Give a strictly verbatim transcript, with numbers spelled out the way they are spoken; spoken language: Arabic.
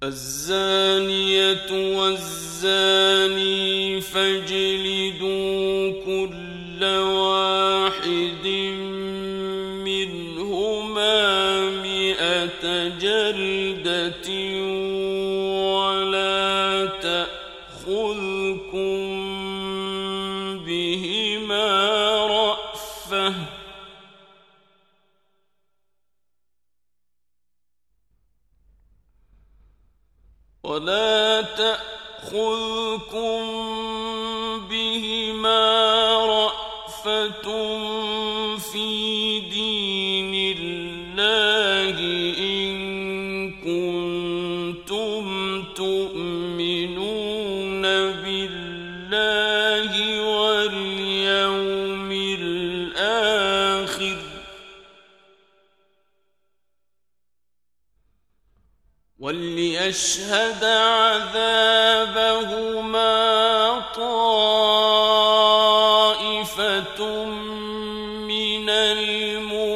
الزانية والزاني فاجلدوا كل واحد منهما مئة جلدة ولا تأخذكم بهما رأفة ولا تأخذكم بهما رأفة في دين الله إن كنتم تؤمنون بالله واليوم الآخر وليشهد عذابهما طائفة من المؤمنين